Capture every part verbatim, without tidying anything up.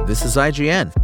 This is I G N.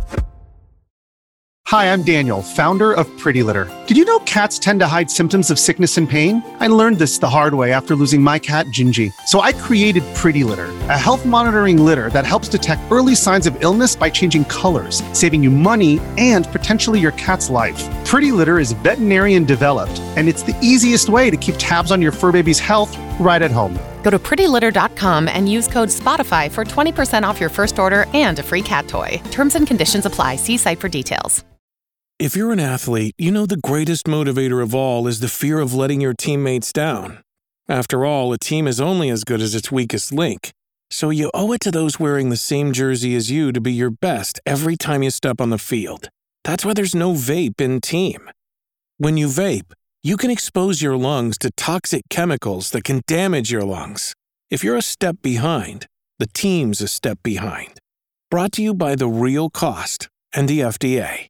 Hi, I'm Daniel, founder of Pretty Litter. Did you know cats tend to hide symptoms of sickness and pain? I learned this the hard way after losing my cat, Gingy. So I created Pretty Litter, a health monitoring litter that helps detect early signs of illness by changing colors, saving you money and potentially your cat's life. Pretty Litter is veterinarian developed, and it's the easiest way to keep tabs on your fur baby's health right at home. Go to pretty litter dot com and use code SPOTIFY for twenty percent off your first order and a free cat toy. Terms and conditions apply. See site for details. If you're an athlete, you know the greatest motivator of all is the fear of letting your teammates down. After all, a team is only as good as its weakest link. So you owe it to those wearing the same jersey as you to be your best every time you step on the field. That's why there's no vape in team. When you vape, you can expose your lungs to toxic chemicals that can damage your lungs. If you're a step behind, the team's a step behind. Brought to you by The Real Cost and the F D A.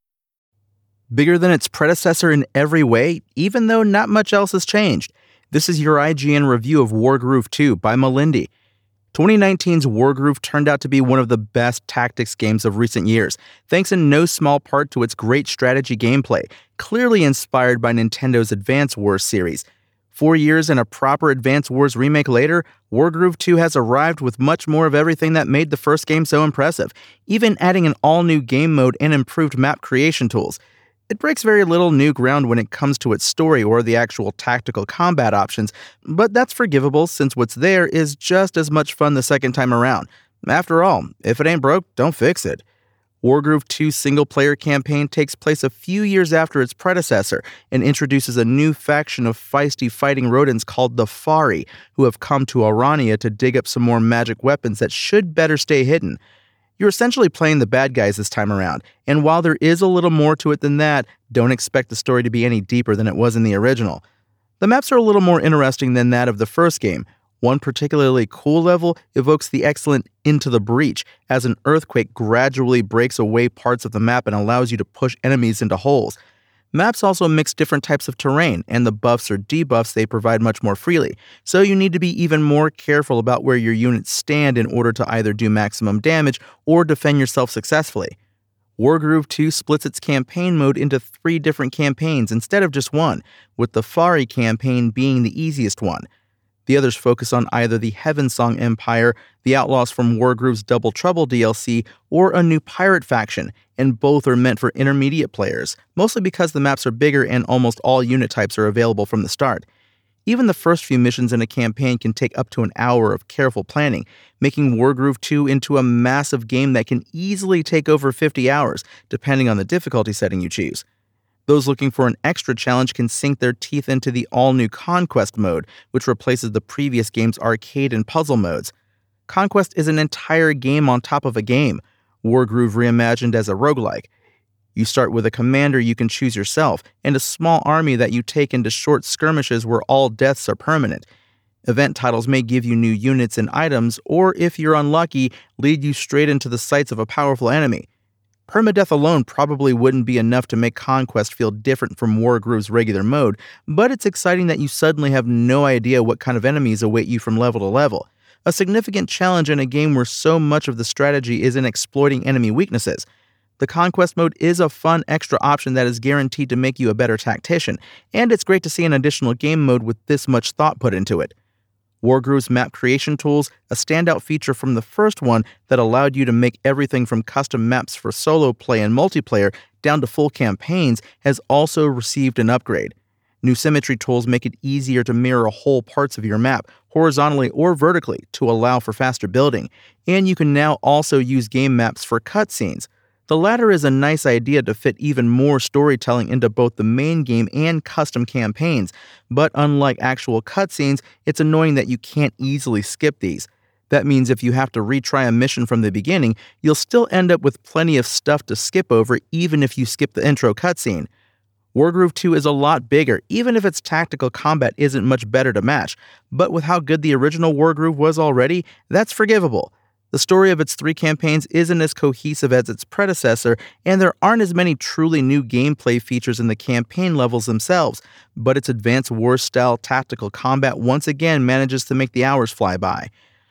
Bigger than its predecessor in every way, even though not much else has changed. This is your I G N review of Wargroove two by Malindi. twenty nineteen's Wargroove turned out to be one of the best tactics games of recent years, thanks in no small part to its great strategy gameplay, clearly inspired by Nintendo's Advance Wars series. Four years and a proper Advance Wars remake later, Wargroove two has arrived with much more of everything that made the first game so impressive, even adding an all-new game mode and improved map creation tools. It breaks very little new ground when it comes to its story or the actual tactical combat options, but that's forgivable since what's there is just as much fun the second time around. After all, if it ain't broke, don't fix it. Wargroove two's single-player campaign takes place a few years after its predecessor and introduces a new faction of feisty fighting rodents called the Fari, who have come to Arania to dig up some more magic weapons that should better stay hidden. You're essentially playing the bad guys this time around, and while there is a little more to it than that, don't expect the story to be any deeper than it was in the original. The maps are a little more interesting than that of the first game. One particularly cool level evokes the excellent Into the Breach, as an earthquake gradually breaks away parts of the map and allows you to push enemies into holes. Maps also mix different types of terrain, and the buffs or debuffs they provide much more freely, so you need to be even more careful about where your units stand in order to either do maximum damage or defend yourself successfully. Wargroove two splits its campaign mode into three different campaigns instead of just one, with the Fari campaign being the easiest one. The others focus on either the Heavensong Empire, the Outlaws from Wargroove's Double Trouble D L C, or a new pirate faction, and both are meant for intermediate players, mostly because the maps are bigger and almost all unit types are available from the start. Even the first few missions in a campaign can take up to an hour of careful planning, making Wargroove two into a massive game that can easily take over fifty hours, depending on the difficulty setting you choose. Those looking for an extra challenge can sink their teeth into the all-new Conquest mode, which replaces the previous game's arcade and puzzle modes. Conquest is an entire game on top of a game, Wargroove reimagined as a roguelike. You start with a commander you can choose yourself, and a small army that you take into short skirmishes where all deaths are permanent. Event titles may give you new units and items, or if you're unlucky, lead you straight into the sights of a powerful enemy. Permadeath alone probably wouldn't be enough to make Conquest feel different from Wargroove's regular mode, but it's exciting that you suddenly have no idea what kind of enemies await you from level to level. A significant challenge in a game where so much of the strategy is in exploiting enemy weaknesses. The Conquest mode is a fun extra option that is guaranteed to make you a better tactician, and it's great to see an additional game mode with this much thought put into it. Wargroove's map creation tools, a standout feature from the first one that allowed you to make everything from custom maps for solo play and multiplayer down to full campaigns, has also received an upgrade. New symmetry tools make it easier to mirror whole parts of your map, horizontally or vertically, to allow for faster building, and you can now also use game maps for cutscenes. The latter is a nice idea to fit even more storytelling into both the main game and custom campaigns, but unlike actual cutscenes, it's annoying that you can't easily skip these. That means if you have to retry a mission from the beginning, you'll still end up with plenty of stuff to skip over even if you skip the intro cutscene. Wargroove two is a lot bigger, even if its tactical combat isn't much better to match, but with how good the original Wargroove was already, that's forgivable. The story of its three campaigns isn't as cohesive as its predecessor, and there aren't as many truly new gameplay features in the campaign levels themselves, but its Advance Wars-style tactical combat once again manages to make the hours fly by.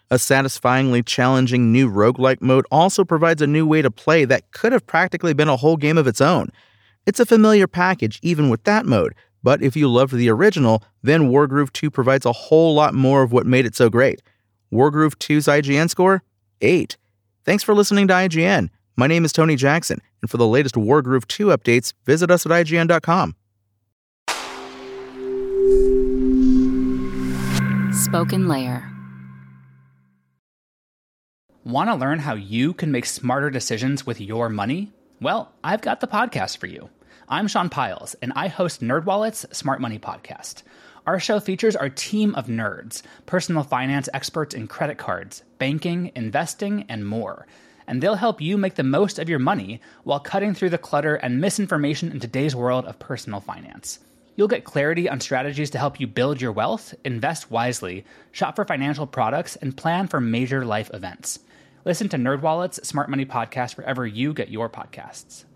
A satisfyingly challenging new roguelike mode also provides a new way to play that could have practically been a whole game of its own. It's a familiar package even with that mode, but if you loved the original, then Wargroove two provides a whole lot more of what made it so great. Wargroove two's I G N score? eight. Thanks for listening to I G N. My name is Tony Jackson, and for the latest Wargroove two updates, visit us at I G N dot com. Spoken Layer. Want to learn how you can make smarter decisions with your money? Well, I've got the podcast for you. I'm Sean Piles, and I host NerdWallet's Smart Money Podcast. Our show features our team of nerds, personal finance experts in credit cards, banking, investing, and more. And they'll help you make the most of your money while cutting through the clutter and misinformation in today's world of personal finance. You'll get clarity on strategies to help you build your wealth, invest wisely, shop for financial products, and plan for major life events. Listen to NerdWallet's Smart Money Podcast wherever you get your podcasts.